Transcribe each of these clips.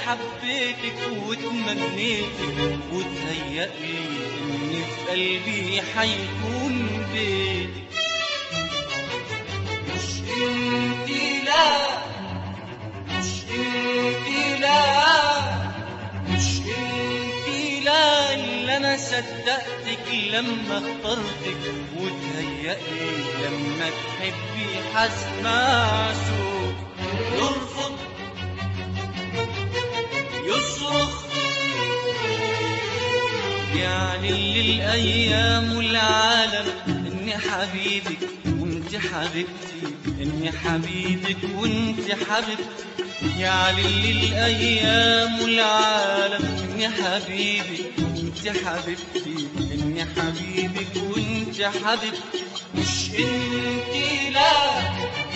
حبيتك وتمنيتك وتهيألي إن في قلبي حيكون بيتك. مش انتي لا، مش انتي لا، مش انتي لا اللي انا صدقتك لما اخترتك وتهيألي لما تحبي حسمع صوت يرفض يصرخ يعني للأيام والعالم إني حبيبك وانت حبيبتي، إني حبيبك وانت حبيبتي. يعني للأيام والعالم إني حبيبك وانت حبيبتي، إني حبيبك وانت حبيبتي. مش انتي لا،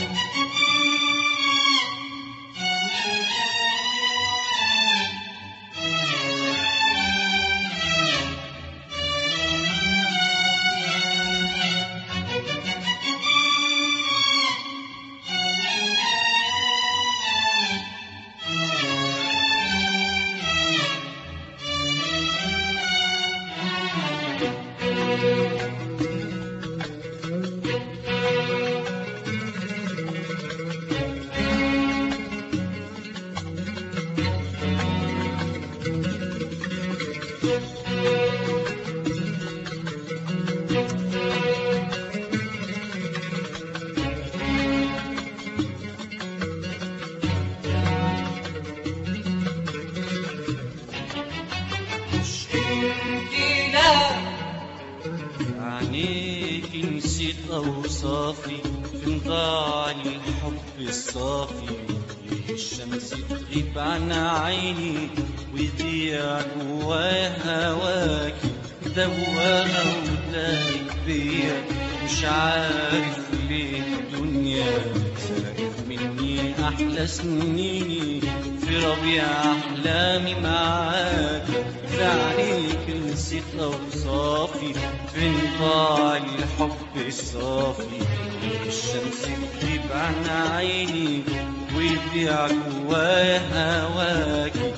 عنيك نسيت أوصافي فين ضاع الحب الصافي. ليه الشمس تغيب عن عيني ويضيع جواها هواكي. دواها وتاهت بيا مش عارف ليه الدنيا سرقت مني أحلى سنيني في ربيع أحلامي معاك. في عينيك نسيت أوصافي فين ضاع الحب الصافي. الشمس تغيب عن عيني ويضيع جوايا هواكي.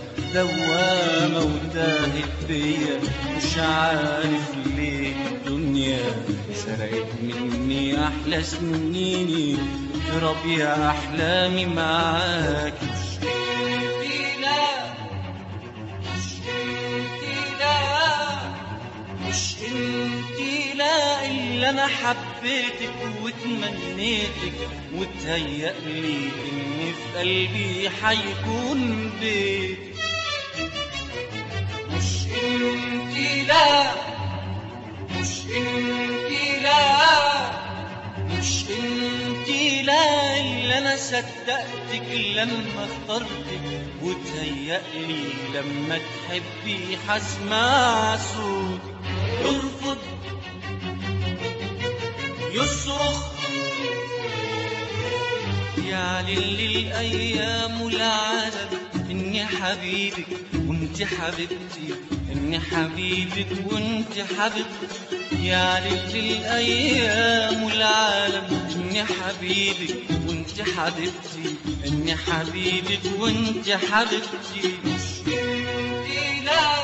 دوامة وتاهت بيا مش عارف ليه الدنيا سرقت مني أحلى سنيني في ربيع أحلامي معاك. مش انتي لا، مش انتي لا، مش انتي لا اللي انا حبيتك وتمنيتك وتهيألي ان في قلبي حيكون بيتك. مش انتي لا، مش انتي لا، مش انتي لا اللي انا صدقتك لما اخترتك وتهيألي لما تحبي حسمع صوتك يرفض يصرخ يعني للأيام والعالم إني حبيبك وانت حبيبتي، إني حبيبك وانت حبيبتي. يعني للأيام والعالم إني حبيبك وانت حبيبتي، إني حبيبك وانت حبيبتي. مش انتي لا،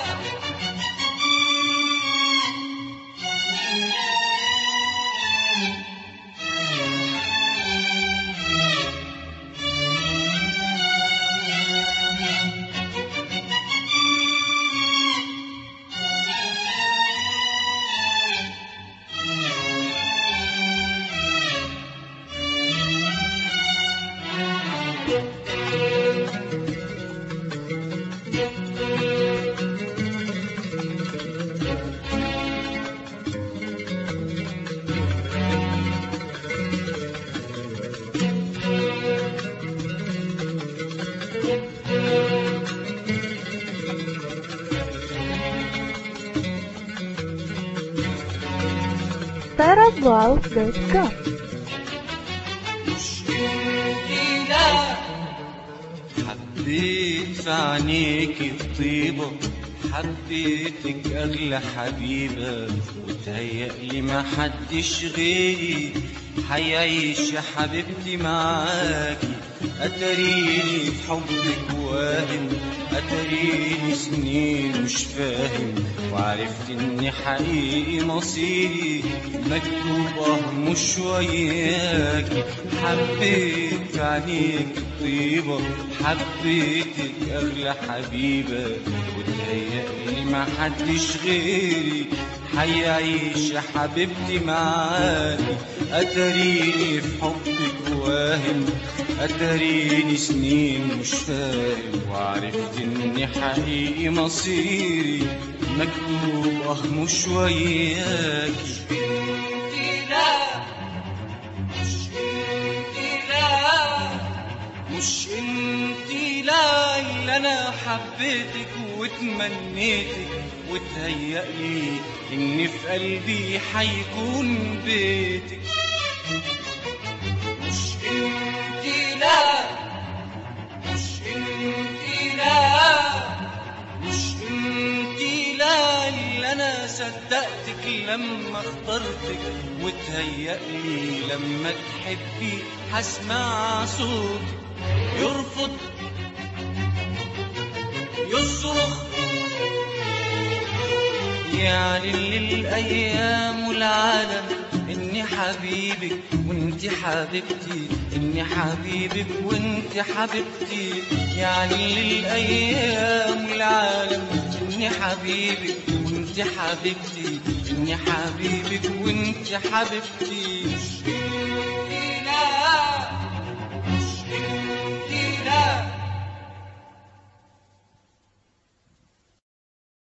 Taragual.com. حبيت في عينيك الطيبة، حبيتك أغلى حبيبة وتهيألي ما حدش غيري حيعيش يا حبيبتي معاكي. أتريني في حبك واهم، أتريني سنين مش فاهم، وعرفت إني حقيقي مصيري مكتوب مش وياكي. حبيت في عينيك طيبة، حبيتك أغلى حبيبة، وتهيألي ما حدش غيري حيعيش يا حبيبتي معاكي. أتريني في حبك واهم، أتريني سنين مش فاهم، وعرفت إني حقيقي مصيري مكتوب مش وياكي. مش انتي لا اللي انا حبيتك وتمنيتك، وتهيألي ان في قلبي حيكون بيتك. مش انتي لا، مش انتي لا، مش انتي لا اللي انا صدقتك لما اخترتك، وتهيألي لما تحبي هسمع صوتك يرفض يصرخ يعلن للأيام والعالم إني حبيبك وإنتي حبيبتي، إني حبيبك وإنتي حبيبتي. يعلن للأيام والعالم إني حبيبك وإنتي حبيبتي، إني حبيبك وإنتي حبيبتي.